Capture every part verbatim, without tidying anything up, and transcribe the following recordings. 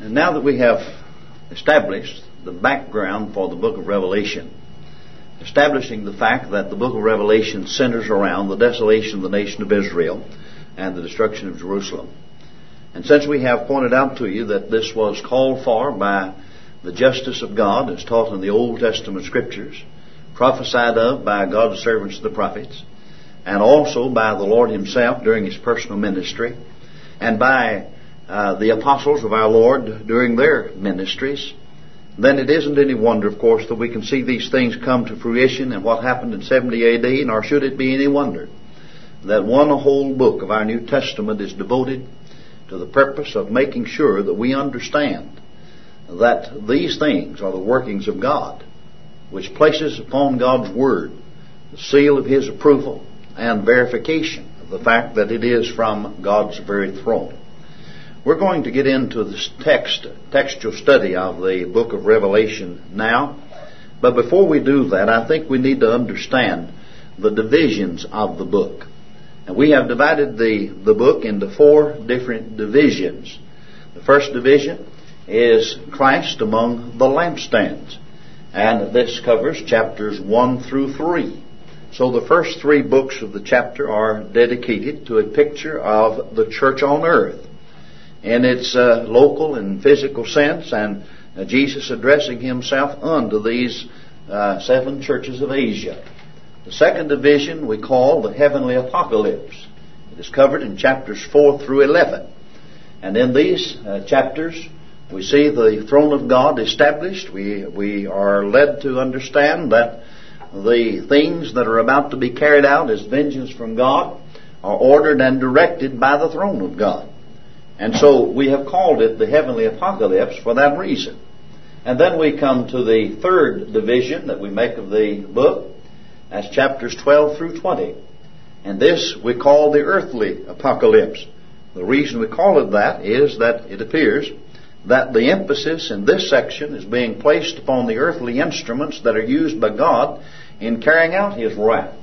And now that we have established the background for the book of Revelation, establishing the fact that the book of Revelation centers around the desolation of the nation of Israel and the destruction of Jerusalem. And since we have pointed out to you that this was called for by the justice of God as taught in the Old Testament Scriptures, prophesied of by God's servants the prophets, and also by the Lord Himself during His personal ministry, and by uh, the apostles of our Lord during their ministries, then it isn't any wonder, of course, that we can see these things come to fruition in what happened in seventy A D, nor should it be any wonder that one whole book of our New Testament is devoted to the purpose of making sure that we understand that these things are the workings of God, which places upon God's Word the seal of His approval and verification of the fact that it is from God's very throne. We're going to get into this text, textual study of the book of Revelation now. But before we do that, I think we need to understand the divisions of the book. And we have divided the, the book into four different divisions. The first division is Christ among the lampstands. And this covers chapters one through three. So the first three books of the chapter are dedicated to a picture of the church on earth in its uh, local and physical sense, and uh, Jesus addressing Himself unto these uh, seven churches of Asia. The second division we call the heavenly apocalypse. It is covered in chapters four through eleven. And in these uh, chapters we see the throne of God established. We, we are led to understand that the things that are about to be carried out as vengeance from God are ordered and directed by the throne of God. And so we have called it the heavenly apocalypse for that reason. And then we come to the third division that we make of the book, as chapters twelve through twenty. And this we call the earthly apocalypse. The reason we call it that is that it appears that the emphasis in this section is being placed upon the earthly instruments that are used by God in carrying out His wrath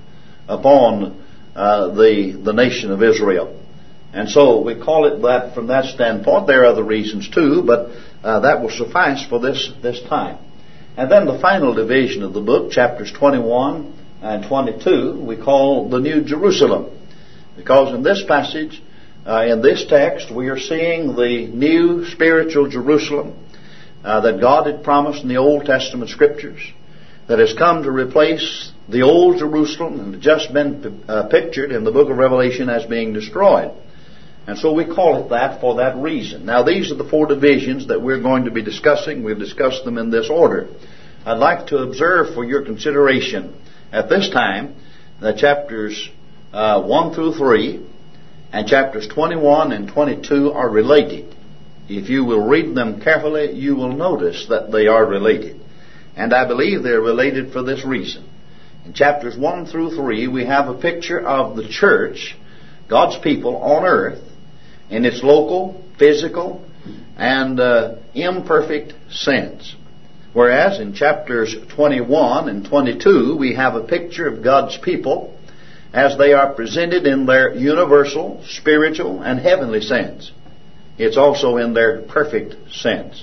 upon uh, the, the nation of Israel. And so we call it that from that standpoint. There are other reasons too, but uh, that will suffice for this, this time. And then the final division of the book, chapters twenty-one and twenty-two, we call the New Jerusalem. Because in this passage, uh, in this text, we are seeing the new spiritual Jerusalem uh, that God had promised in the Old Testament Scriptures, that has come to replace the old Jerusalem and just been uh, pictured in the book of Revelation as being destroyed. And so we call it that for that reason. Now, these are the four divisions that we're going to be discussing. We've discussed them in this order. I'd like to observe for your consideration at this time that chapters uh, one through three and chapters twenty-one and twenty-two are related. If you will read them carefully, you will notice that they are related. And I believe they're related for this reason. In chapters one through three, we have a picture of the church, God's people on earth, in its local, physical, and uh, imperfect sense. Whereas in chapters twenty-one and twenty-two, we have a picture of God's people as they are presented in their universal, spiritual, and heavenly sense. It's also in their perfect sense.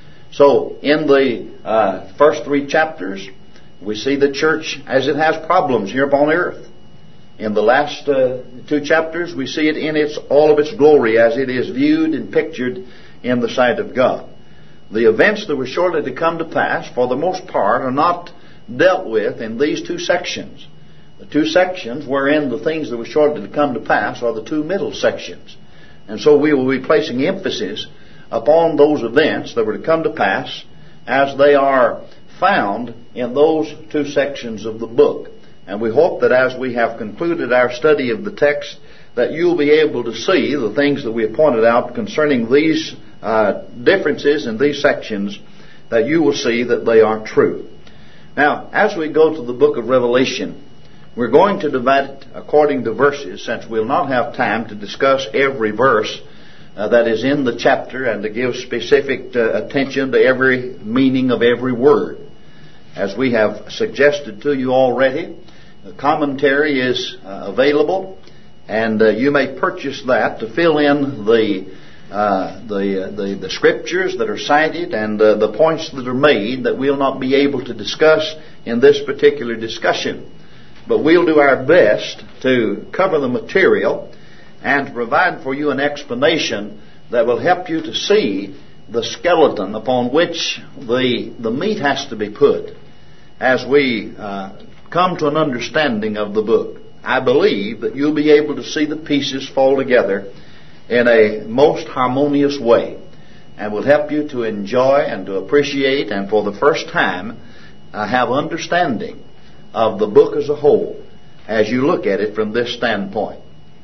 So in the uh, first three chapters, we see the church as it has problems here upon earth. In the last uh, two chapters, we see it in its all of its glory as it is viewed and pictured in the sight of God. The events that were shortly to come to pass, for the most part, are not dealt with in these two sections. The two sections wherein the things that were shortly to come to pass are the two middle sections. And so we will be placing emphasis upon those events that were to come to pass as they are found in those two sections of the book. And we hope that as we have concluded our study of the text, that you'll be able to see the things that we have pointed out concerning these uh, differences in these sections, that you will see that they are true. Now, as we go to the book of Revelation, we're going to divide it according to verses, since we'll not have time to discuss every verse uh, that is in the chapter and to give specific uh, attention to every meaning of every word. As we have suggested to you already, the commentary is uh, available, and uh, you may purchase that to fill in the uh, the, the the scriptures that are cited and uh, the points that are made that we'll not be able to discuss in this particular discussion. But we'll do our best to cover the material and to provide for you an explanation that will help you to see the skeleton upon which the the meat has to be put as we uh, come to an understanding of the book. I believe that you'll be able to see the pieces fall together in a most harmonious way, and will help you to enjoy and to appreciate and for the first time uh, have understanding of the book as a whole as you look at it from this standpoint.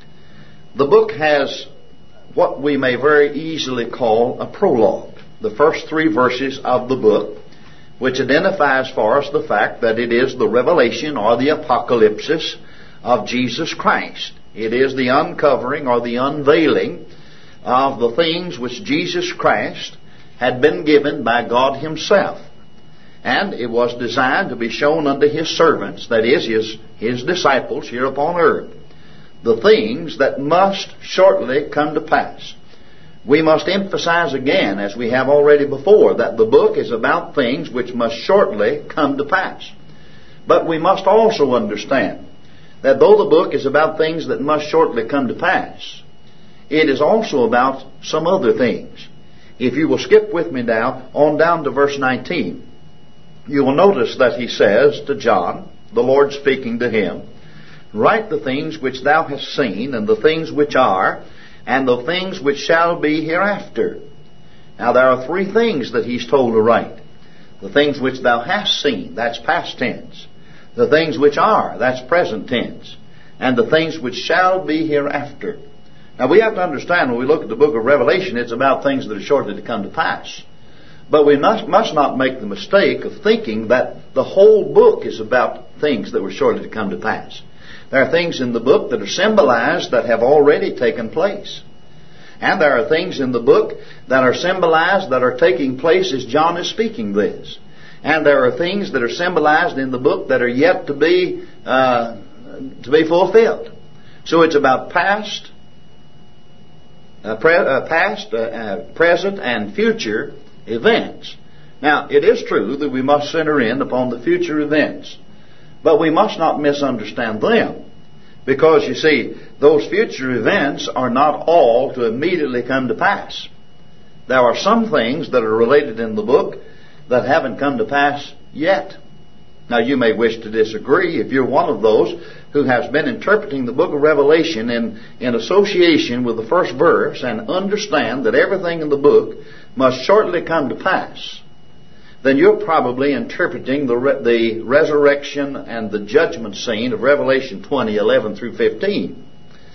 The book has what we may very easily call a prologue, the first three verses of the book, which identifies for us the fact that it is the revelation or the apocalypsis of Jesus Christ. It is the uncovering or the unveiling of the things which Jesus Christ had been given by God Himself. And it was designed to be shown unto His servants, that is, His, His disciples here upon earth, the things that must shortly come to pass. We must emphasize again, as we have already before, that the book is about things which must shortly come to pass. But we must also understand that though the book is about things that must shortly come to pass, it is also about some other things. If you will skip with me now on down to verse nineteen, you will notice that he says to John, the Lord speaking to him, "Write the things which thou hast seen, and the things which are, and the things which shall be hereafter." Now there are three things that he's told to write. The things which thou hast seen, that's past tense. The things which are, that's present tense. And the things which shall be hereafter. Now we have to understand when we look at the book of Revelation, it's about things that are shortly to come to pass. But we must, must not make the mistake of thinking that the whole book is about things that were shortly to come to pass. There are things in the book that are symbolized that have already taken place. And there are things in the book that are symbolized that are taking place as John is speaking this. And there are things that are symbolized in the book that are yet to be uh, to be fulfilled. So it's about past, uh, pre- uh, past, uh, uh, present, and future events. Now, it is true that we must center in upon the future events, but we must not misunderstand them, because you see, those future events are not all to immediately come to pass. There are some things that are related in the book that haven't come to pass yet. Now, you may wish to disagree if you're one of those who has been interpreting the book of Revelation in, in association with the first verse and understand that everything in the book must shortly come to pass. Then you're probably interpreting the, re- the resurrection and the judgment scene of Revelation twenty, eleven through fifteen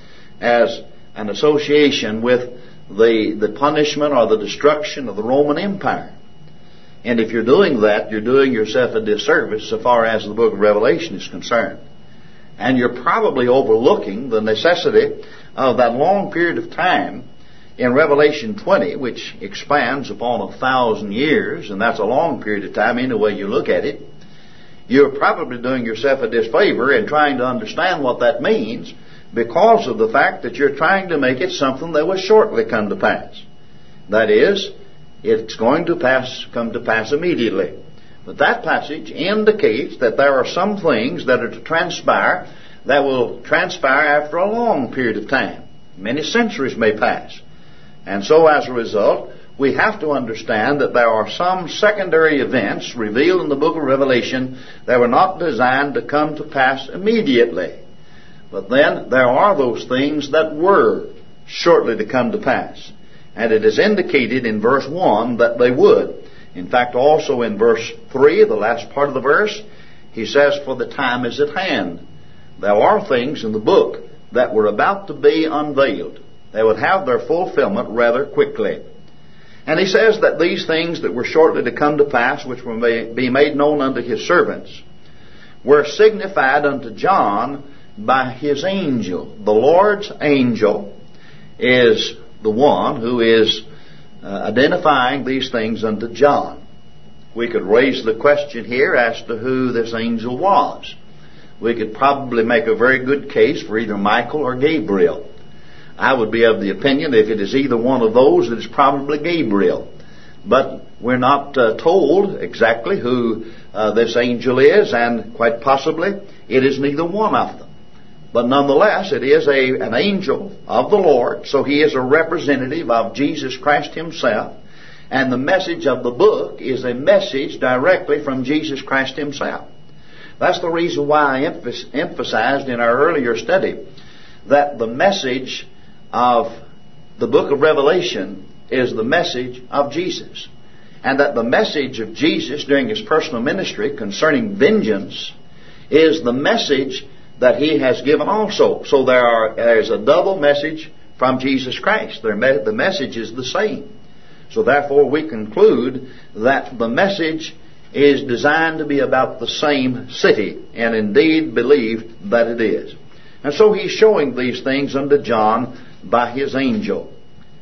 as an association with the, the punishment or the destruction of the Roman Empire. And if you're doing that, you're doing yourself a disservice so far as the book of Revelation is concerned. And you're probably overlooking the necessity of that long period of time in Revelation twenty, which expands upon a thousand years, and that's a long period of time any way you look at it. You're probably doing yourself a disfavor in trying to understand what that means because of the fact that you're trying to make it something that will shortly come to pass. That is, it's going to pass, come to pass immediately. But that passage indicates that there are some things that are to transpire that will transpire after a long period of time. Many centuries may pass. And so as a result, we have to understand that there are some secondary events revealed in the book of Revelation that were not designed to come to pass immediately. But then there are those things that were shortly to come to pass. And it is indicated in verse one that they would. In fact, also in verse three, the last part of the verse, he says, "For the time is at hand." There are things in the book that were about to be unveiled. They would have their fulfillment rather quickly. And he says that these things that were shortly to come to pass, which will be made known unto his servants, were signified unto John by his angel. The Lord's angel is the one who is uh, identifying these things unto John. We could raise the question here as to who this angel was. We could probably make a very good case for either Michael or Gabriel. I would be of the opinion if it is either one of those, it is probably Gabriel. But we're not uh, told exactly who uh, this angel is, and quite possibly it is neither one of them. But nonetheless, it is a, an angel of the Lord, so he is a representative of Jesus Christ himself. And the message of the book is a message directly from Jesus Christ himself. That's the reason why I emph- emphasized in our earlier study that the message of the book of Revelation is the message of Jesus. And that the message of Jesus during his personal ministry concerning vengeance is the message that he has given also. So there are, there's a double message from Jesus Christ. The message is the same. So therefore we conclude that the message is designed to be about the same city, and indeed believe that it is. And so he's showing these things unto John by his angel.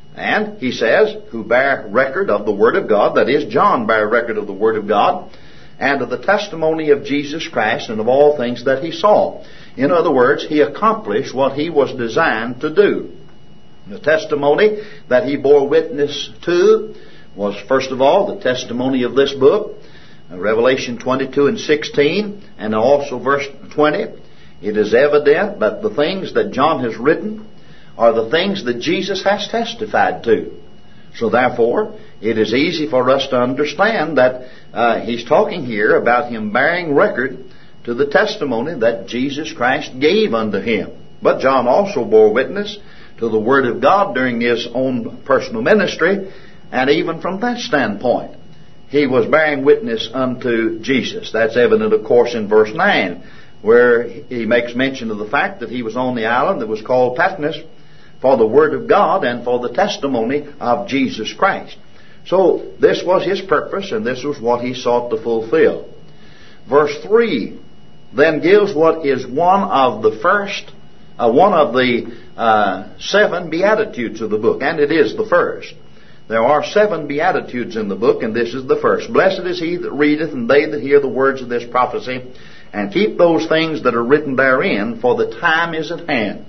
And he says, who bear record of the Word of God, that is, John bare record of the Word of God, and of the testimony of Jesus Christ, and of all things that he saw. In other words, he accomplished what he was designed to do. The testimony that he bore witness to was, first of all, the testimony of this book, Revelation twenty-two and sixteen, and also verse twenty. It is evident that the things that John has written are the things that Jesus has testified to. So therefore, it is easy for us to understand that uh, he's talking here about him bearing record to the testimony that Jesus Christ gave unto him. But John also bore witness to the Word of God during his own personal ministry, and even from that standpoint, he was bearing witness unto Jesus. That's evident, of course, in verse nine, where he makes mention of the fact that he was on the island that was called Patmos for the Word of God and for the testimony of Jesus Christ. So this was his purpose, and this was what he sought to fulfill. Verse three then gives what is one of the first, uh, one of the uh, seven Beatitudes of the book, and it is the first. There are seven Beatitudes in the book, and this is the first. Blessed is he that readeth, and they that hear the words of this prophecy, and keep those things that are written therein, for the time is at hand.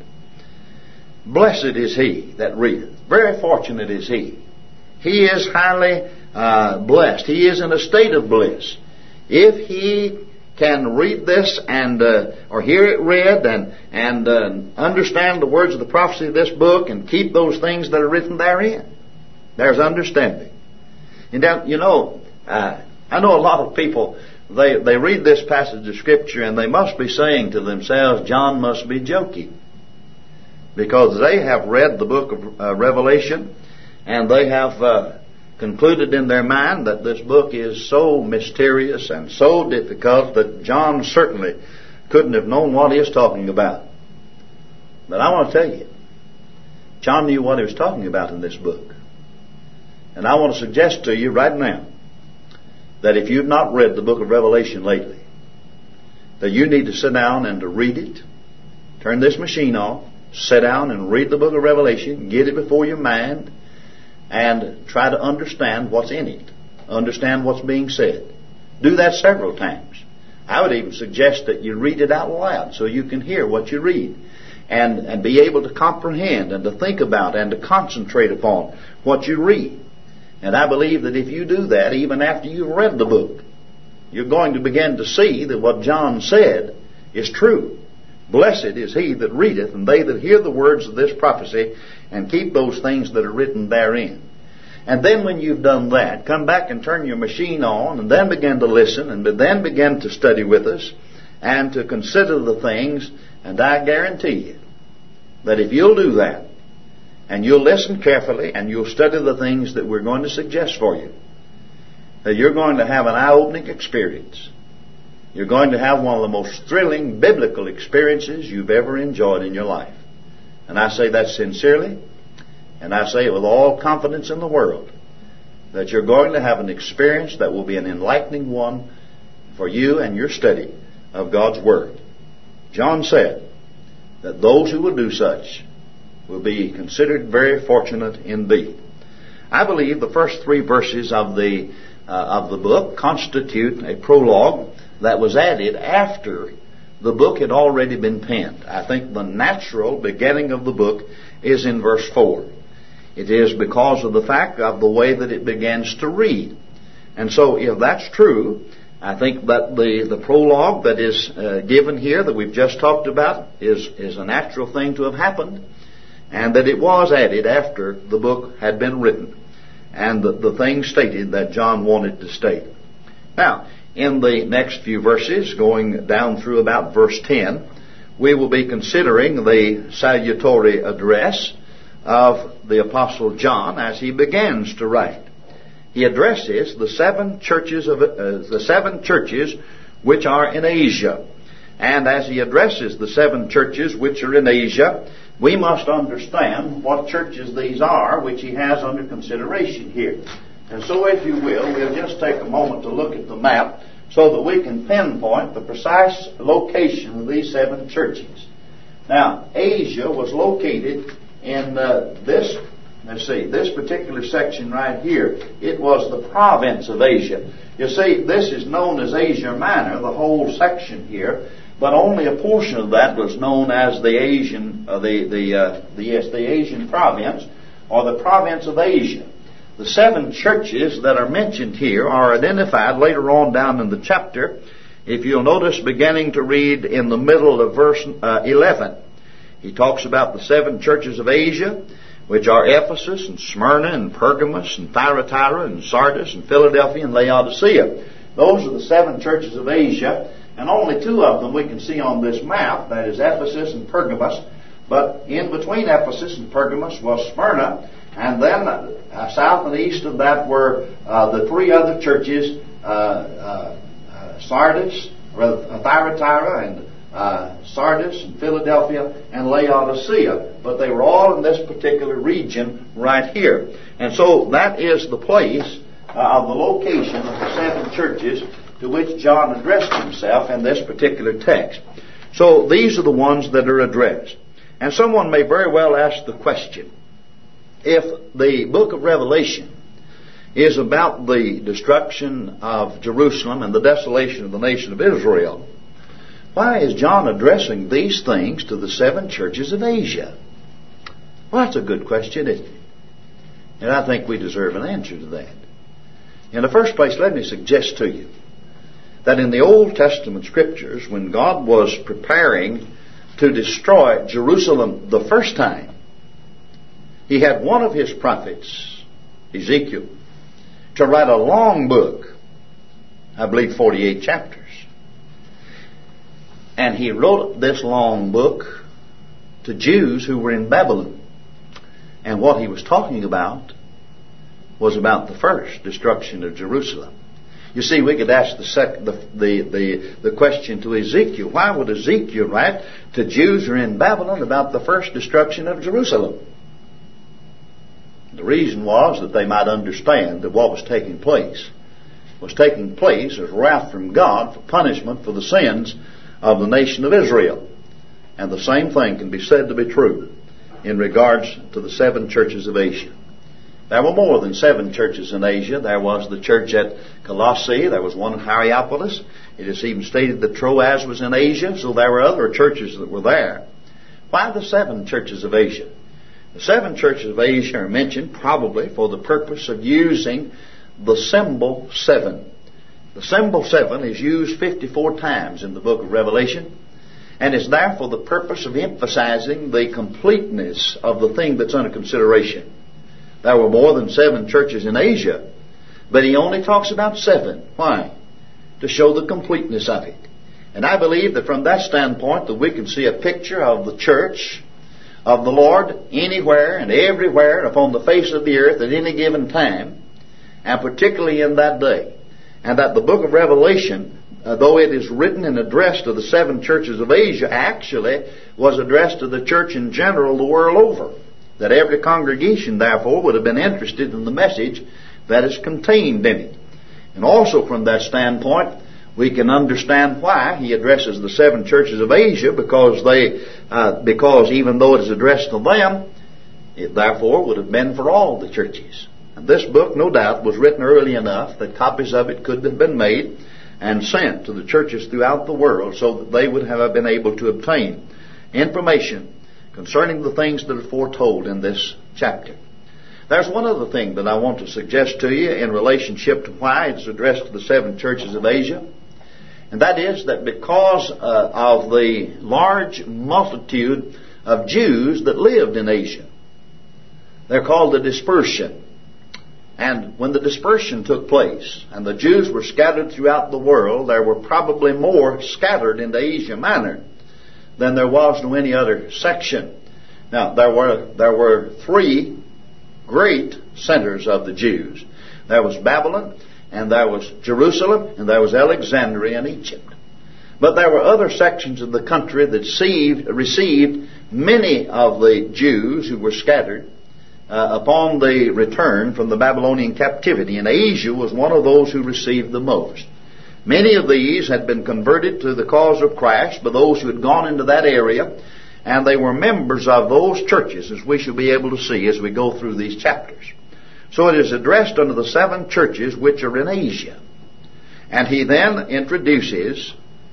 Blessed is he that readeth. Very fortunate is he. He is highly uh, blessed. He is in a state of bliss. If he can read this and uh, or hear it read and and uh, understand the words of the prophecy of this book and keep those things that are written therein, there's understanding. And now, you know, uh, I know a lot of people, they they read this passage of Scripture and they must be saying to themselves, John must be joking, because they have read the book of uh, Revelation and they have uh, concluded in their mind that this book is so mysterious and so difficult that John certainly couldn't have known what he was talking about. But I want to tell you, John knew what he was talking about in this book. And I want to suggest to you right now that if you've not read the book of Revelation lately, that you need to sit down and to read it. Turn this machine off, sit down and read the book of Revelation, get it before your mind, and try to understand what's in it. Understand what's being said. Do that several times. I would even suggest that you read it out loud so you can hear what you read. And, and be able to comprehend and to think about and to concentrate upon what you read. And I believe that if you do that, even after you've read the book, you're going to begin to see that what John said is true. Blessed is he that readeth, and they that hear the words of this prophecy, and keep those things that are written therein. And then when you've done that, come back and turn your machine on, and then begin to listen, and then begin to study with us, and to consider the things, and I guarantee you that if you'll do that, and you'll listen carefully, and you'll study the things that we're going to suggest for you, that you're going to have an eye-opening experience. You're going to have one of the most thrilling biblical experiences you've ever enjoyed in your life. And I say that sincerely, and I say it with all confidence in the world, that you're going to have an experience that will be an enlightening one for you and your study of God's Word. John said that those who will do such will be considered very fortunate indeed. I believe the first three verses of the uh, of the book constitute a prologue that was added after the book had already been penned. I think the natural beginning of the book is in verse four. It is because of the fact of the way that it begins to read. And so if that's true, I think that the, the prologue that is uh, given here that we've just talked about is, is a natural thing to have happened, and that it was added after the book had been written and the, the things stated that John wanted to state. Now, in the next few verses, going down through about verse ten, we will be considering the salutatory address of the Apostle John as he begins to write. He addresses the seven churches of uh, the seven churches which are in Asia. And as he addresses the seven churches which are in Asia, we must understand what churches these are which he has under consideration here. And so, if you will, we'll just take a moment to look at the map so that we can pinpoint the precise location of these seven churches. Now, Asia was located in uh, this, let's see, this particular section right here. It was the province of Asia. You see, this is known as Asia Minor, the whole section here, but only a portion of that was known as the Asian, uh, the the uh, the yes, the Asian province, or the province of Asia. The seven churches that are mentioned here are identified later on down in the chapter. If you'll notice, beginning to read in the middle of verse uh, eleven, he talks about the seven churches of Asia, which are Ephesus and Smyrna and Pergamos and Thyatira and Sardis and Philadelphia and Laodicea. Those are the seven churches of Asia, and only two of them we can see on this map, that is Ephesus and Pergamos. But in between Ephesus and Pergamos was Smyrna, and then uh, south and east of that were uh, the three other churches, uh, uh, uh, Sardis, or Thyatira, and uh, Sardis, and Philadelphia, and Laodicea. But they were all in this particular region right here. And so that is the place uh, of the location of the seven churches to which John addressed himself in this particular text. So these are the ones that are addressed. And someone may very well ask the question, if the book of Revelation is about the destruction of Jerusalem and the desolation of the nation of Israel, why is John addressing these things to the seven churches of Asia? Well, that's a good question, isn't it? And I think we deserve an answer to that. In the first place, let me suggest to you that in the Old Testament Scriptures, when God was preparing to destroy Jerusalem the first time, He had one of His prophets, Ezekiel, to write a long book, I believe forty-eight chapters. And he wrote this long book to Jews who were in Babylon. And what he was talking about was about the first destruction of Jerusalem. You see, we could ask the, sec- the, the, the, the question to Ezekiel, why would Ezekiel write to Jews who are in Babylon about the first destruction of Jerusalem? The reason was that they might understand that what was taking place was taking place as wrath from God for punishment for the sins of the nation of Israel. And the same thing can be said to be true in regards to the seven churches of Asia. There were more than seven churches in Asia. There was the church at Colossae. There was one in Hierapolis. It is even stated that Troas was in Asia, so there were other churches that were there. Why the seven churches of Asia? The seven churches of Asia are mentioned probably for the purpose of using the symbol seven. The symbol seven is used fifty-four times in the book of Revelation, and is there for the purpose of emphasizing the completeness of the thing that's under consideration. There were more than seven churches in Asia, but he only talks about seven. Why? To show the completeness of it. And I believe that from that standpoint that we can see a picture of the church of the Lord anywhere and everywhere upon the face of the earth at any given time, and particularly in that day. And that the book of Revelation, uh, though it is written and addressed to the seven churches of Asia, actually was addressed to the church in general the world over. That every congregation, therefore, would have been interested in the message that is contained in it. And also from that standpoint, we can understand why he addresses the seven churches of Asia, because they, uh, because even though it is addressed to them, it therefore would have been for all the churches. And this book, no doubt, was written early enough that copies of it could have been made, and sent to the churches throughout the world so that they would have been able to obtain information concerning the things that are foretold in this chapter. There's one other thing that I want to suggest to you in relationship to why it's addressed to the seven churches of Asia. And that is that because uh, of the large multitude of Jews that lived in Asia. They're called the dispersion. And when the dispersion took place and the Jews were scattered throughout the world, there were probably more scattered into Asia Minor than there was to any other section. Now, there were there were three great centers of the Jews. There was Babylon, and there was Jerusalem, and there was Alexandria and Egypt. But there were other sections of the country that received, received many of the Jews who were scattered uh, upon the return from the Babylonian captivity. And Asia was one of those who received the most. Many of these had been converted to the cause of Christ by those who had gone into that area, and they were members of those churches, as we shall be able to see as we go through these chapters. So it is addressed unto the seven churches which are in Asia. And he then introduces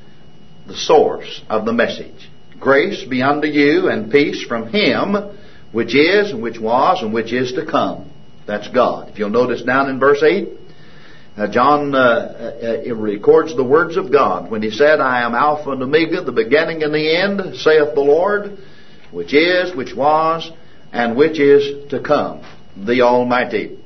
the source of the message. Grace be unto you and peace from Him which is, and which was, and which is to come. That's God. If you'll notice down in verse eight, uh, John uh, uh, records the words of God when he said, I am Alpha and Omega, the beginning and the end, saith the Lord, which is, which was, and which is to come, the Almighty.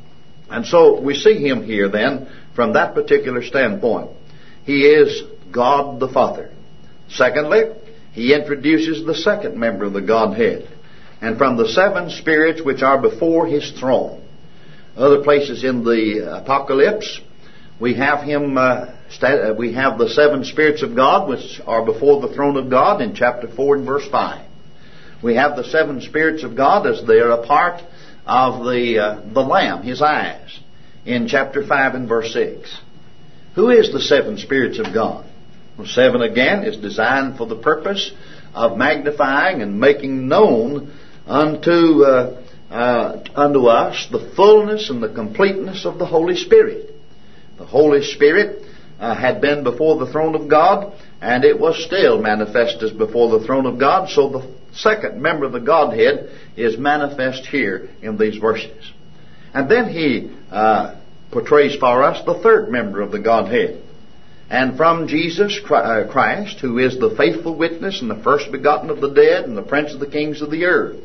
And so we see Him here then from that particular standpoint. He is God the Father. Secondly, He introduces the second member of the Godhead. And from the seven spirits which are before His throne. Other places in the Apocalypse, we have Him, uh, sta- we have the seven spirits of God which are before the throne of God in chapter four and verse five. We have the seven spirits of God as they are a part of the uh, the Lamb, His eyes, in chapter five and verse six. Who is the seven spirits of God? Well, seven again is designed for the purpose of magnifying and making known unto uh, uh, unto us the fullness and the completeness of the Holy Spirit. The Holy Spirit uh, had been before the throne of God, and it was still manifest as before the throne of God. So the second member of the Godhead is manifest here in these verses. And then he uh, portrays for us the third member of the Godhead. And from Jesus Christ, who is the faithful witness and the first begotten of the dead and the prince of the kings of the earth.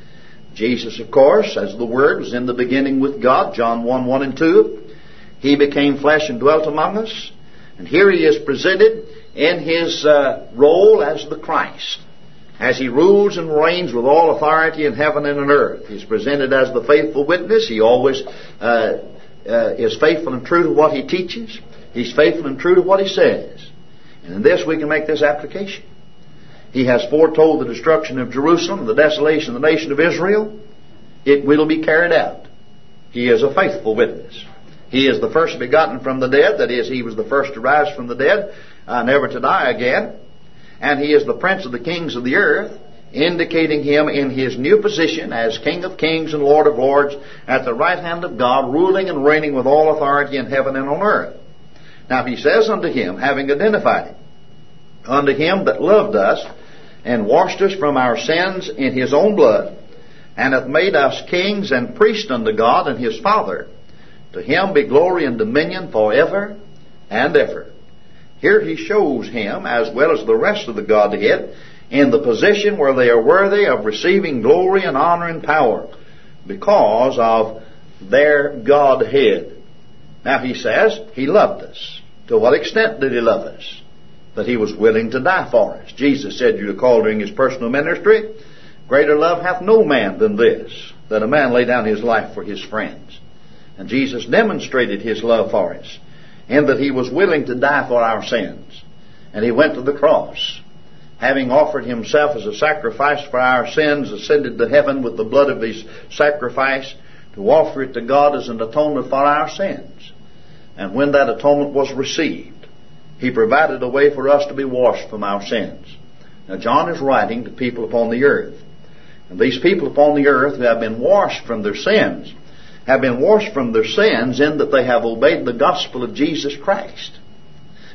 Jesus, of course, as the Word was in the beginning with God, John one, one and two. He became flesh and dwelt among us. And here He is presented in His uh, role as the Christ. As He rules and reigns with all authority in heaven and on earth. He's presented as the faithful witness. He always uh, uh, is faithful and true to what He teaches. He's faithful and true to what He says. And in this we can make this application. He has foretold the destruction of Jerusalem, the desolation of the nation of Israel. It will be carried out. He is a faithful witness. He is the first begotten from the dead. That is, He was the first to rise from the dead, uh, never to die again. And He is the prince of the kings of the earth, indicating Him in His new position as King of kings and Lord of lords at the right hand of God, ruling and reigning with all authority in heaven and on earth. Now He says unto Him, having identified Him, unto Him that loved us and washed us from our sins in His own blood, and hath made us kings and priests unto God and His Father, to Him be glory and dominion forever and ever. Here He shows Him, as well as the rest of the Godhead, in the position where they are worthy of receiving glory and honor and power because of their Godhead. Now He says He loved us. To what extent did He love us? That He was willing to die for us. Jesus said, you recall during His personal ministry, greater love hath no man than this, that a man lay down his life for his friends. And Jesus demonstrated His love for us in that He was willing to die for our sins. And He went to the cross, having offered Himself as a sacrifice for our sins, ascended to heaven with the blood of His sacrifice to offer it to God as an atonement for our sins. And when that atonement was received, He provided a way for us to be washed from our sins. Now John is writing to people upon the earth. And these people upon the earth who have been washed from their sins, have been washed from their sins in that they have obeyed the gospel of Jesus Christ.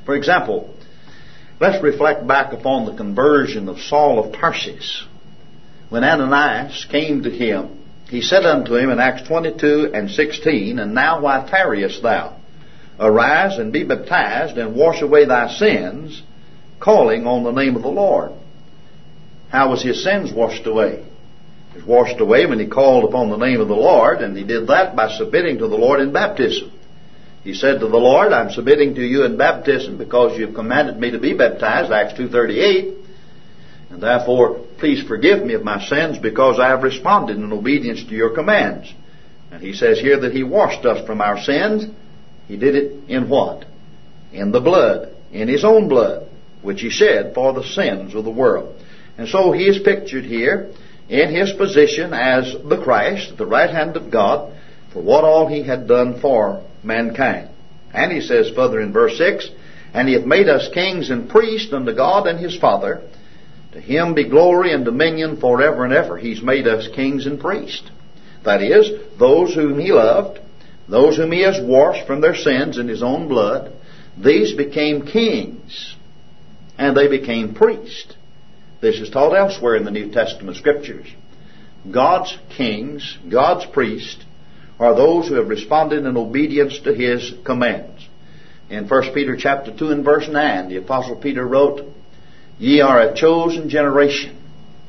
For example, let's reflect back upon the conversion of Saul of Tarsus. When Ananias came to him, he said unto him in Acts twenty-two and sixteen, And now why tarriest thou? Arise and be baptized, and wash away thy sins, calling on the name of the Lord. How was his sins washed away? It was washed away when he called upon the name of the Lord, and he did that by submitting to the Lord in baptism. He said to the Lord, I'm submitting to you in baptism because you've commanded me to be baptized, Acts two thirty-eight. And therefore, please forgive me of my sins because I have responded in obedience to your commands. And he says here that he washed us from our sins. He did it in what? In the blood, in his own blood, which he shed for the sins of the world. And so he is pictured here in his position as the Christ, at the right hand of God, for what all he had done for mankind. And he says further in verse six, And he hath made us kings and priests unto God and his Father. To him be glory and dominion forever and ever. He's made us kings and priests. That is, those whom he loved, those whom he has washed from their sins in his own blood, these became kings, and they became priests. This is taught elsewhere in the New Testament Scriptures. God's kings, God's priests, are those who have responded in obedience to his commands. In First Peter chapter two and verse nine, the Apostle Peter wrote, Ye are a chosen generation,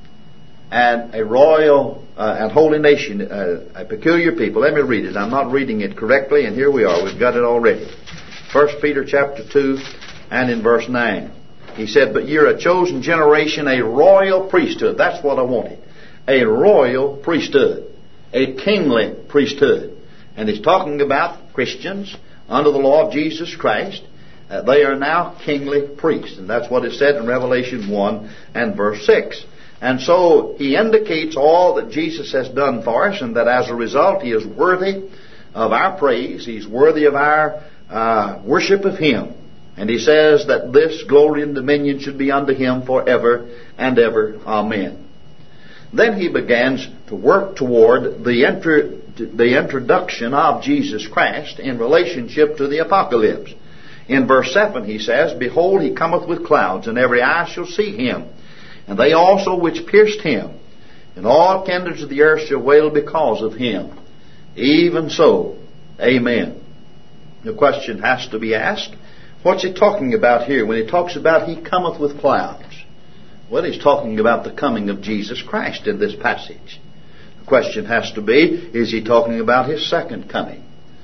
and a royal uh, and holy nation, uh, a peculiar people. Let me read it. I'm not reading it correctly, and here we are. We've got it already. First Peter chapter two and in verse nine. He said, But you're a chosen generation, a royal priesthood. That's what I wanted. A royal priesthood. A kingly priesthood. And he's talking about Christians under the law of Jesus Christ. Uh, they are now kingly priests. And that's what is said in Revelation one and verse six. And so he indicates all that Jesus has done for us, and that as a result he is worthy of our praise. He's worthy of our uh, worship of him. And he says that this glory and dominion should be unto him forever and ever. Amen. Then he begins to work toward the, intro, the introduction of Jesus Christ in relationship to the apocalypse. In verse seven he says, Behold, he cometh with clouds, and every eye shall see him, and they also which pierced him, and all kindreds of the earth shall wail because of him. Even so, amen. The question has to be asked, what's he talking about here when he talks about he cometh with clouds? Well, he's talking about the coming of Jesus Christ in this passage. The question has to be, is he talking about his second coming?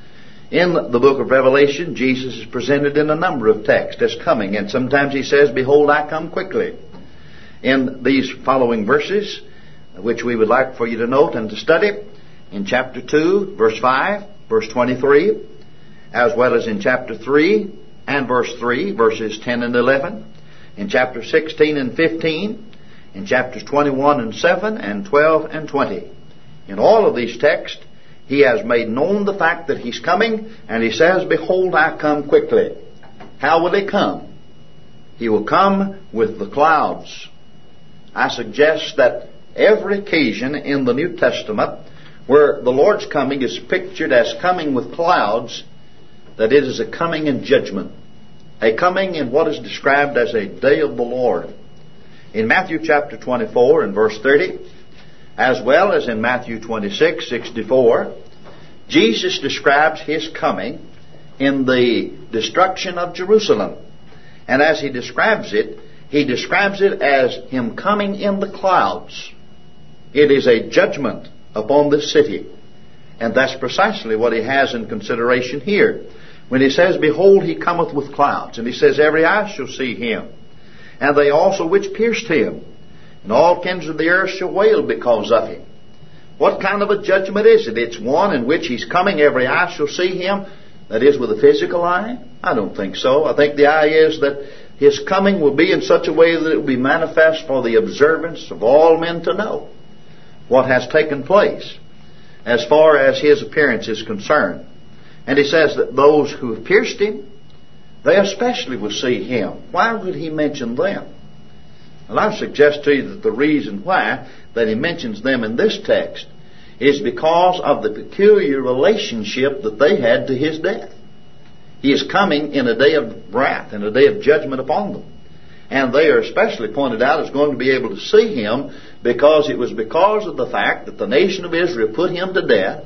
In the book of Revelation, Jesus is presented in a number of texts as coming, and sometimes he says, Behold, I come quickly. In these following verses, which we would like for you to note and to study, in chapter two, verse five, verse twenty-three, as well as in chapter three and verse three, verses ten and eleven, in chapter sixteen and fifteen, in chapters twenty-one and seven, and twelve and twenty. In all of these texts, he has made known the fact that he's coming, and he says, Behold, I come quickly. How will he come? He will come with the clouds. I suggest that every occasion in the New Testament where the Lord's coming is pictured as coming with clouds, that it is a coming in judgment. A coming in what is described as a day of the Lord. In Matthew chapter twenty-four and verse thirty, as well as in Matthew twenty-six, sixty-four, Jesus describes his coming in the destruction of Jerusalem. And as he describes it, he describes it as him coming in the clouds. It is a judgment upon this city. And that's precisely what he has in consideration here. When he says, Behold, he cometh with clouds. And he says, Every eye shall see him. And they also which pierced him. And all kindreds of the earth shall wail because of him. What kind of a judgment is it? It's one in which he's coming, every eye shall see him. That is, with a physical eye? I don't think so. I think the eye is that his coming will be in such a way that it will be manifest for the observance of all men to know what has taken place as far as his appearance is concerned. And he says that those who have pierced him, they especially will see him. Why would he mention them? Well, I suggest to you that the reason why that he mentions them in this text is because of the peculiar relationship that they had to his death. He is coming in a day of wrath, in a day of judgment upon them. And they are especially pointed out as going to be able to see Him because it was because of the fact that the nation of Israel put Him to death,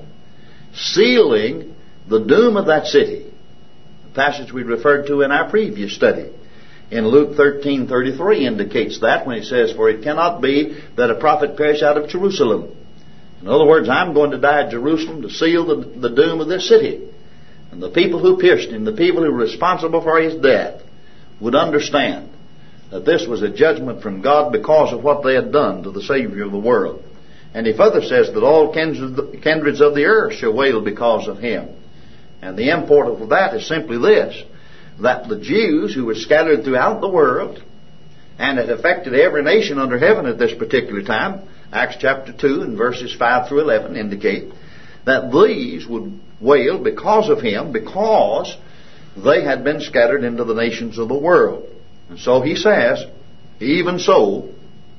sealing the doom of that city. The passage we referred to in our previous study in Luke thirteen thirty-three indicates that when He says, "For it cannot be that a prophet perish out of Jerusalem." In other words, I'm going to die at Jerusalem to seal the, the doom of this city. And the people who pierced Him, the people who were responsible for His death, would understand that this was a judgment from God because of what they had done to the Savior of the world. And He further says that all kindreds of the earth shall wail because of Him. And the import of that is simply this, that the Jews who were scattered throughout the world and had affected every nation under heaven at this particular time, Acts chapter two and verses five through eleven indicate that these would wail because of Him, because they had been scattered into the nations of the world. And so He says, even so,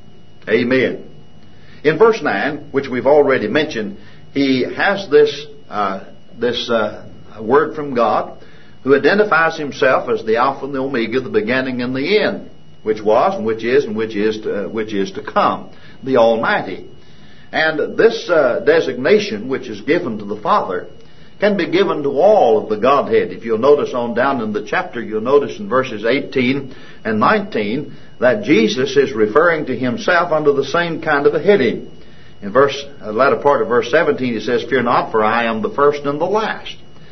amen. In verse nine, which we've already mentioned, He has this uh, this uh, word from God, who identifies Himself as the Alpha and the Omega, the beginning and the end, which was and which is and which is to, uh, which is to come, the Almighty. And this uh, designation, which is given to the Father, can be given to all of the Godhead. If you'll notice on down in the chapter, you'll notice in verses eighteen and nineteen that Jesus is referring to Himself under the same kind of a heading. In verse, the latter part of verse seventeen, He says, "Fear not, for I am the first and the last.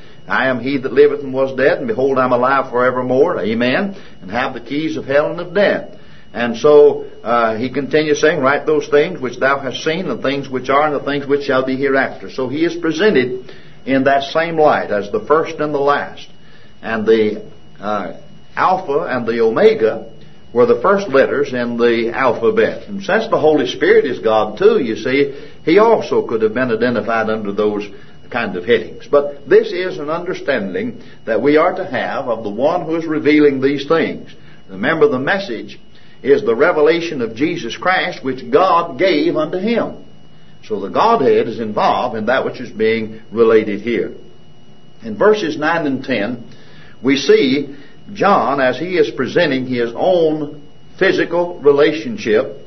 I am He that liveth and was dead, and behold, I am alive forevermore." Amen. "And have the keys of hell and of death." And so uh, He continues saying, "Write those things which thou hast seen, the things which are, and the things which shall be hereafter." So He is presented in that same light as the first and the last. And the uh, Alpha and the Omega were the first letters in the alphabet. And since the Holy Spirit is God too, you see, He also could have been identified under those kind of headings. But this is an understanding that we are to have of the one who is revealing these things. Remember, the message is the revelation of Jesus Christ, which God gave unto Him. So the Godhead is involved in that which is being related here. In verses nine and ten, we see John, as he is presenting his own physical relationship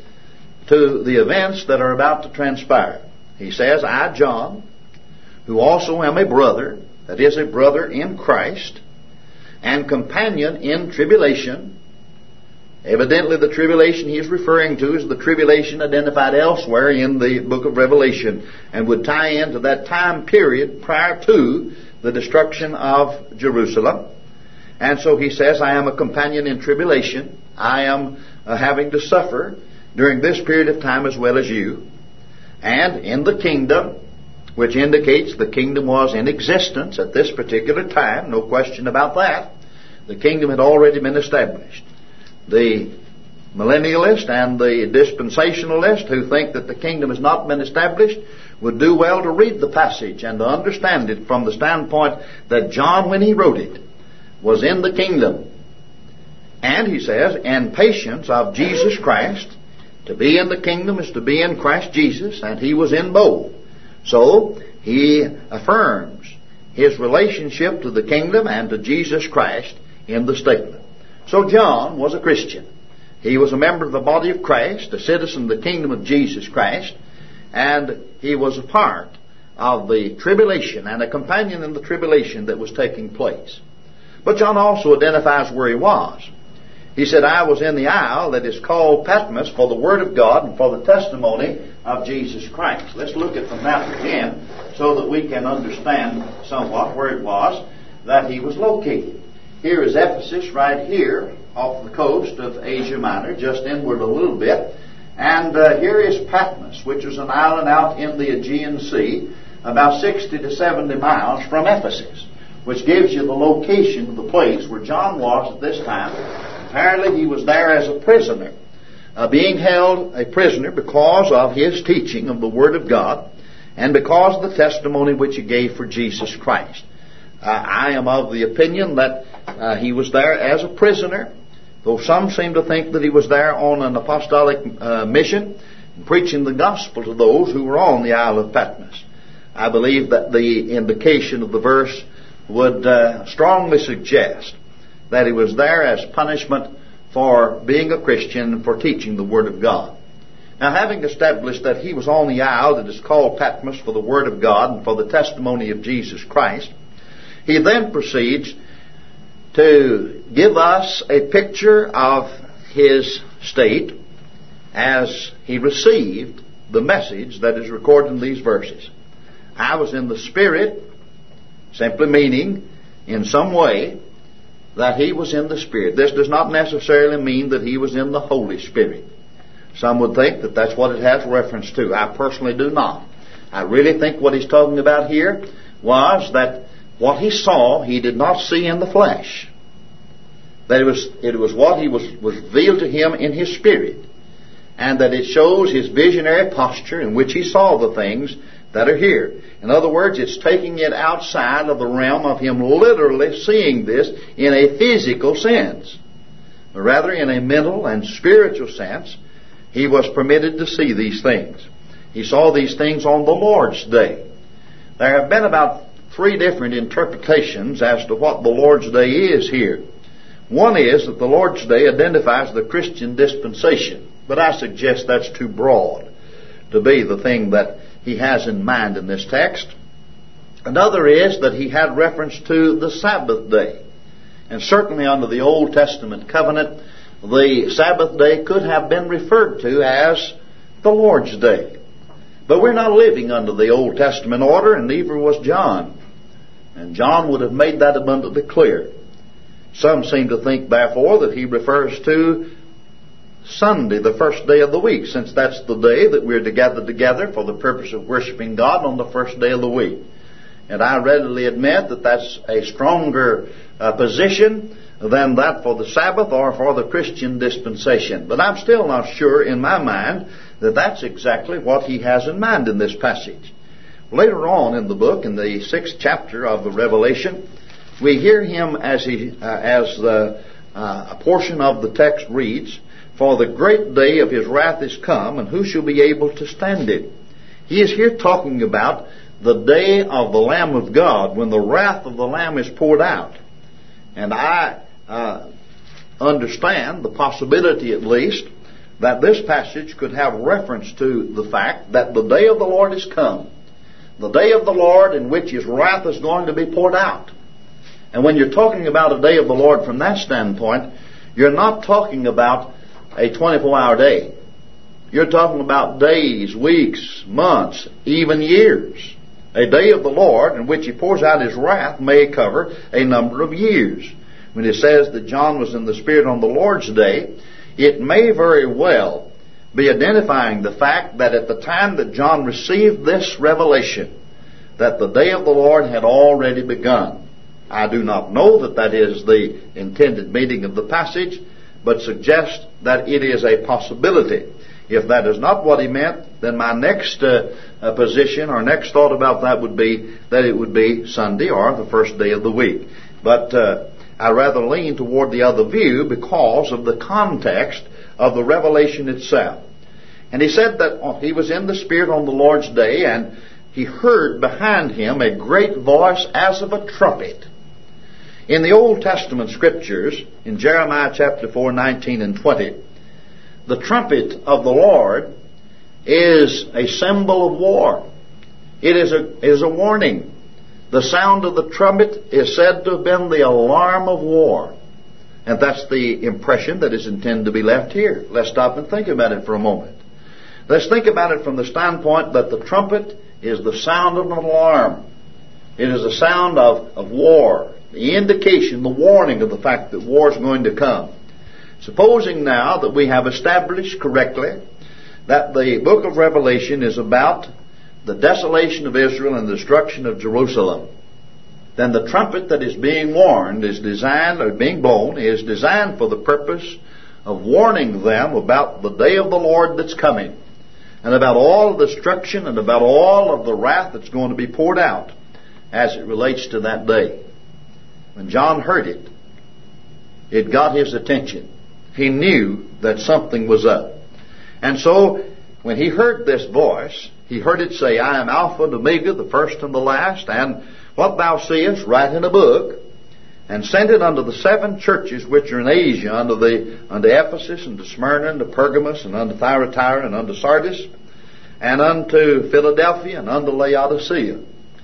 to the events that are about to transpire. He says, "I, John, who also am a brother," that is, a brother in Christ, "and companion in tribulation." Evidently, the tribulation he is referring to is the tribulation identified elsewhere in the book of Revelation, and would tie into that time period prior to the destruction of Jerusalem. And so he says, "I am a companion in tribulation. I am uh, having to suffer during this period of time as well as you. And in the kingdom," which indicates the kingdom was in existence at this particular time, no question about that. The kingdom had already been established. The millennialist and the dispensationalist who think that the kingdom has not been established would do well to read the passage and to understand it from the standpoint that John, when he wrote it, was in the kingdom. And he says, "And patience of Jesus Christ." To be in the kingdom is to be in Christ Jesus, and he was in both. So he affirms his relationship to the kingdom and to Jesus Christ in the statement. So John was a Christian. He was a member of the body of Christ, a citizen of the kingdom of Jesus Christ, and he was a part of the tribulation and a companion in the tribulation that was taking place. But John also identifies where he was. He said, "I was in the isle that is called Patmos for the word of God and for the testimony of Jesus Christ." Let's look at the map again so that we can understand somewhat where it was that he was located. Here is Ephesus right here off the coast of Asia Minor, just inward a little bit. And uh, here is Patmos, which is an island out in the Aegean Sea, about sixty to seventy miles from Ephesus, which gives you the location of the place where John was at this time. Apparently he was there as a prisoner, uh, being held a prisoner because of his teaching of the Word of God and because of the testimony which he gave for Jesus Christ. Uh, I am of the opinion that uh, he was there as a prisoner, though some seem to think that he was there on an apostolic uh, mission, preaching the gospel to those who were on the Isle of Patmos. I believe that the indication of the verse would uh, strongly suggest that he was there as punishment for being a Christian and for teaching the Word of God. Now, having established that he was on the isle that is called Patmos for the Word of God and for the testimony of Jesus Christ, he then proceeds to give us a picture of his state as he received the message that is recorded in these verses. I was in the Spirit, simply meaning in some way that he was in the Spirit. This does not necessarily mean that he was in the Holy Spirit. Some would think that that's what it has reference to. I personally do not. I really think what he's talking about here was that what he saw, he did not see in the flesh. That it was, it was what he was, was revealed to him in his spirit. And that it shows his visionary posture in which he saw the things that are here. In other words, it's taking it outside of the realm of him literally seeing this in a physical sense. But rather in a mental and spiritual sense, he was permitted to see these things. He saw these things on the Lord's Day. There have been about three different interpretations as to what the Lord's Day is here. One is that the Lord's Day identifies the Christian dispensation, but I suggest that's too broad to be the thing that he has in mind in this text. Another is that he had reference to the Sabbath day. And certainly under the Old Testament covenant, the Sabbath day could have been referred to as the Lord's Day. But we're not living under the Old Testament order, and neither was John. And John would have made that abundantly clear. Some seem to think, therefore, that he refers to Sunday, the first day of the week, since that's the day that we're to gather together for the purpose of worshiping God on the first day of the week. And I readily admit that that's a stronger uh, position than that for the Sabbath or for the Christian dispensation. But I'm still not sure in my mind that that's exactly what he has in mind in this passage. Later on in the book, in the sixth chapter of the Revelation, we hear him as he uh, as the uh, a portion of the text reads, "For the great day of his wrath is come, and who shall be able to stand it?" He is here talking about the day of the Lamb of God, when the wrath of the Lamb is poured out. And I uh, understand the possibility, at least, that this passage could have reference to the fact that the day of the Lord is come. The day of the Lord in which his wrath is going to be poured out. And when you're talking about a day of the Lord from that standpoint, you're not talking about a twenty-four hour day. You're talking about days, weeks, months, even years. A day of the Lord in which he pours out his wrath may cover a number of years. When it says that John was in the Spirit on the Lord's Day, it may very well be identifying the fact that at the time that John received this revelation, that the day of the Lord had already begun. I do not know that that is the intended meaning of the passage, but suggest that it is a possibility. If that is not what he meant, then my next uh, uh, position or next thought about that would be that it would be Sunday or the first day of the week. But uh, I rather lean toward the other view because of the context of the revelation itself. And he said that he was in the Spirit on the Lord's Day, and he heard behind him a great voice as of a trumpet. In the Old Testament Scriptures, in Jeremiah chapter four, nineteen and twenty, the trumpet of the Lord is a symbol of war. It is a, is a warning. The sound of the trumpet is said to have been the alarm of war. And that's the impression that is intended to be left here. Let's stop and think about it for a moment. Let's think about it from the standpoint that the trumpet is the sound of an alarm. It is the sound of, of war. The indication, the warning of the fact that war is going to come. Supposing now that we have established correctly that the book of Revelation is about the desolation of Israel and the destruction of Jerusalem, then the trumpet that is being warned is designed, or being blown, is designed for the purpose of warning them about the day of the Lord that's coming, and about all the destruction and about all of the wrath that's going to be poured out as it relates to that day. When John heard it, it got his attention. He knew that something was up. And so, when he heard this voice, he heard it say, "I am Alpha and Omega, the first and the last." And what thou seest, write in a book, and send it unto the seven churches which are in Asia, unto the unto Ephesus, and to Smyrna, and to Pergamos, and unto Thyatira, and unto Sardis, and unto Philadelphia, and unto Laodicea.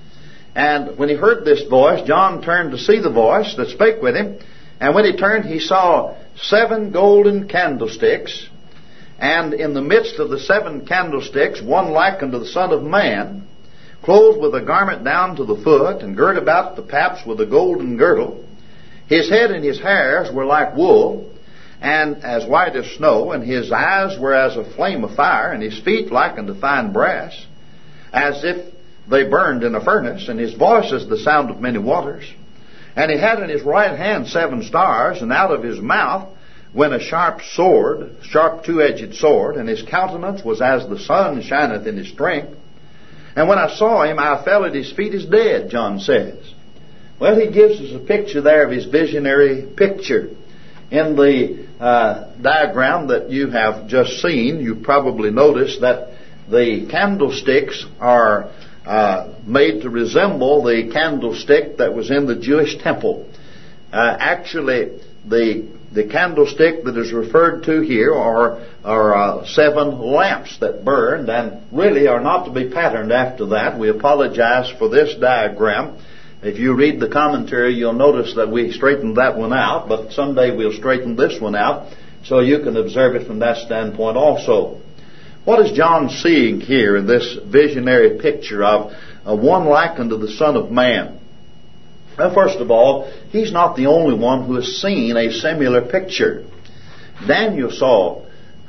And when he heard this voice, John turned to see the voice that spake with him. And when he turned, he saw seven golden candlesticks, and in the midst of the seven candlesticks one like unto the Son of Man, clothed with a garment down to the foot, and girt about the paps with a golden girdle. His head and his hairs were like wool, and as white as snow, and his eyes were as a flame of fire, and his feet like unto fine brass, as if they burned in a furnace, and his voice as the sound of many waters. And he had in his right hand seven stars, and out of his mouth went a sharp sword, sharp two-edged sword, and his countenance was as the sun shineth in his strength. And when I saw him, I fell at his feet as dead, John says. Well, he gives us a picture there of his visionary picture. In the uh, diagram that you have just seen, you probably noticed that the candlesticks are uh, made to resemble the candlestick that was in the Jewish temple. Uh, actually, the the candlestick that is referred to here are, are uh, seven lamps that burned, and really are not to be patterned after that. We apologize for this diagram. If you read the commentary, you'll notice that we straightened that one out, but someday we'll straighten this one out so you can observe it from that standpoint also. What is John seeing here in this visionary picture of uh, one like unto the Son of Man? Well, first of all, he's not the only one who has seen a similar picture. Daniel saw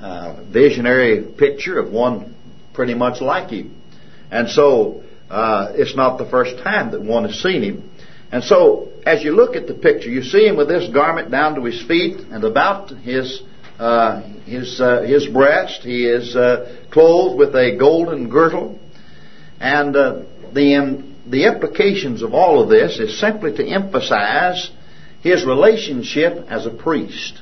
a visionary picture of one pretty much like him. And so uh, it's not the first time that one has seen him. And so as you look at the picture, you see him with this garment down to his feet, and about his uh, his uh, his breast he is uh, clothed with a golden girdle. And uh, the um, The implications of all of this is simply to emphasize his relationship as a priest,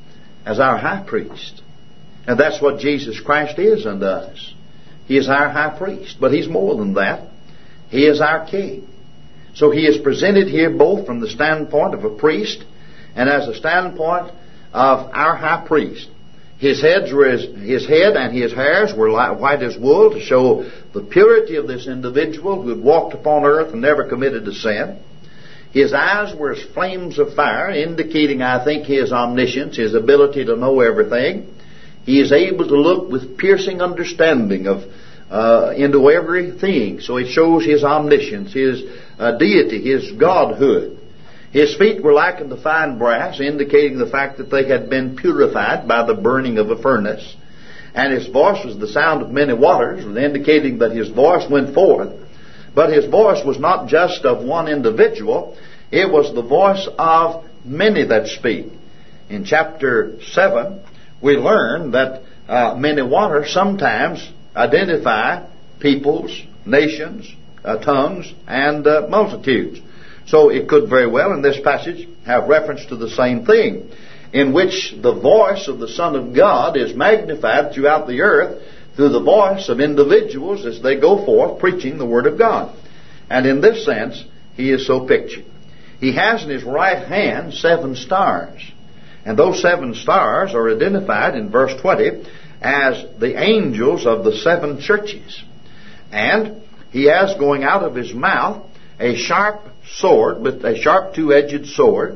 as our high priest. And that's what Jesus Christ is unto us. He is our high priest, but he's more than that. He is our king. So he is presented here both from the standpoint of a priest and as a standpoint of our high priest. His heads were his, his head and his hairs were like, white as wool, to show the purity of this individual who had walked upon earth and never committed a sin. His eyes were as flames of fire, indicating, I think, his omniscience, his ability to know everything. He is able to look with piercing understanding of uh, into everything. So it shows his omniscience, his uh, deity, his godhood. His feet were like unto fine brass, indicating the fact that they had been purified by the burning of a furnace. And his voice was the sound of many waters, indicating that his voice went forth. But his voice was not just of one individual. It was the voice of many that speak. In chapter seven, we learn that uh, many waters sometimes identify peoples, nations, uh, tongues, and uh, multitudes. So it could very well in this passage have reference to the same thing, in which the voice of the Son of God is magnified throughout the earth through the voice of individuals as they go forth preaching the Word of God. And in this sense, he is so pictured. He has in his right hand seven stars. And those seven stars are identified in verse twenty as the angels of the seven churches. And he has going out of his mouth a sharp sword, with a sharp two-edged sword.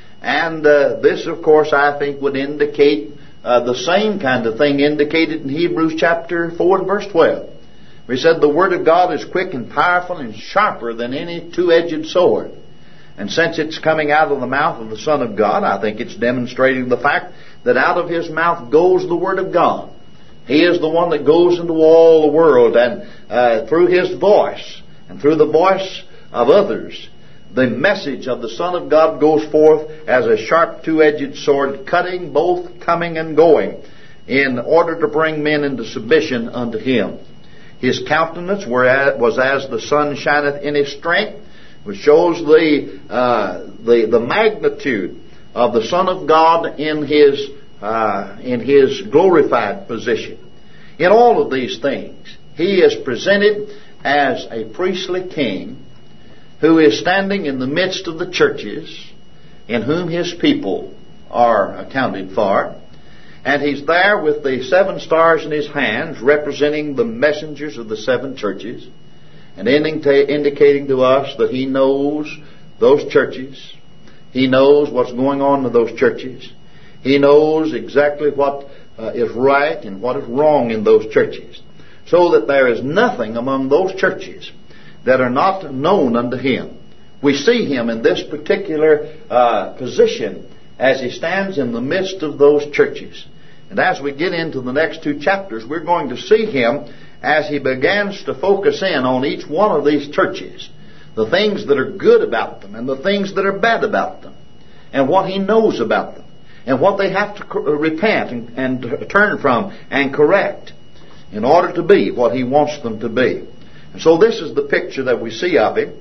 And uh, this, of course, I think would indicate uh, the same kind of thing indicated in Hebrews chapter four and verse twelve. We said the Word of God is quick and powerful and sharper than any two-edged sword. And since it's coming out of the mouth of the Son of God, I think it's demonstrating the fact that out of his mouth goes the Word of God. He is the one that goes into all the world, and uh, through his voice and through the voice of others, the message of the Son of God goes forth as a sharp two-edged sword, cutting both coming and going, in order to bring men into submission unto him. His countenance was as the sun shineth in his strength, which shows the uh, the the magnitude of the Son of God in his uh, in his glorified position. In all of these things, he is presented as a priestly king who is standing in the midst of the churches in whom his people are accounted for. And he's there with the seven stars in his hands, representing the messengers of the seven churches, and indicating to us that he knows those churches. He knows what's going on in those churches. He knows exactly what uh, is right and what is wrong in those churches. So that there is nothing among those churches that are not known unto him. We see him in this particular uh, position as he stands in the midst of those churches. And as we get into the next two chapters, we're going to see him as he begins to focus in on each one of these churches, the things that are good about them and the things that are bad about them, and what he knows about them, and what they have to repent and, and turn from and correct in order to be what he wants them to be. And so this is the picture that we see of him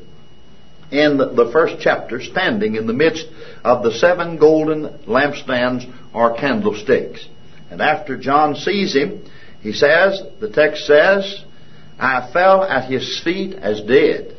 in the, the first chapter, standing in the midst of the seven golden lampstands or candlesticks. And after John sees him, he says, the text says, I fell at his feet as dead.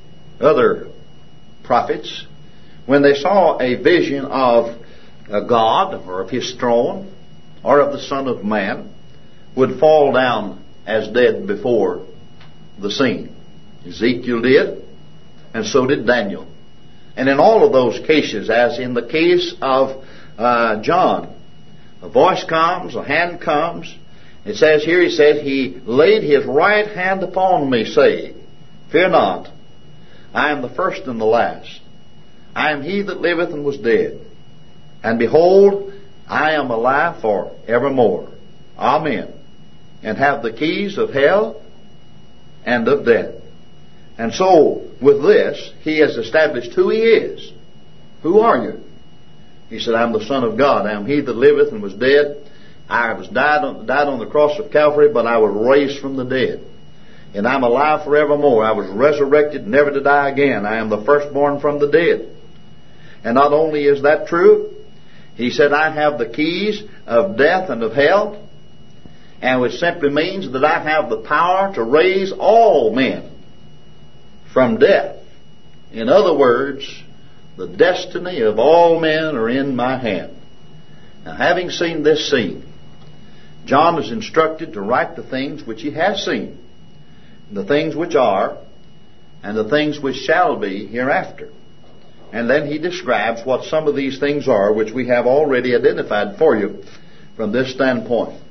Other prophets, when they saw a vision of a God or of his throne or of the Son of Man, would fall down as dead before the scene. Ezekiel did, and so did Daniel. And in all of those cases, as in the case of uh, John, a voice comes, a hand comes. It says here, he says, he laid his right hand upon me, saying, fear not, I am the first and the last. I am he that liveth and was dead. And behold, I am alive for evermore. Amen. And have the keys of hell and of death. And so, with this, he has established who he is. Who are you? He said, I am the Son of God. I am he that liveth and was dead. I was died on, died on the cross of Calvary, but I was raised from the dead. And I'm alive forevermore. I was resurrected, never to die again. I am the firstborn from the dead. And not only is that true, he said, I have the keys of death and of hell. And which simply means that I have the power to raise all men from death. In other words, the destiny of all men are in my hand. Now, having seen this scene, John is instructed to write the things which he has seen, the things which are, and the things which shall be hereafter. And then he describes what some of these things are, which we have already identified for you from this standpoint.